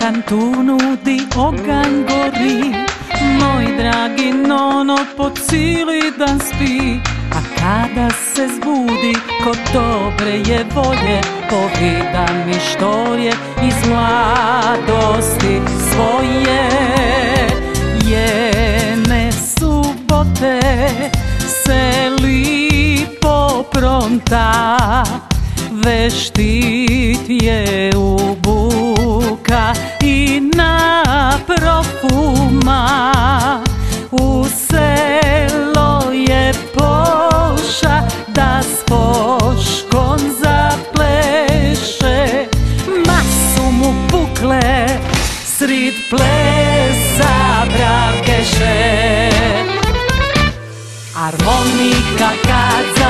kantunu di oganj gori, moj dragi nono po cili dan spi, a kada se zbudi kod dobre je volje, povida mi štorje iz mladosti svoje. Jene subote se lipo pronta, veštit je u buka i na profuma. U selo je poša da s poškom zapleše, masu mu pukle srid plesa bravkeše. Harmonika kad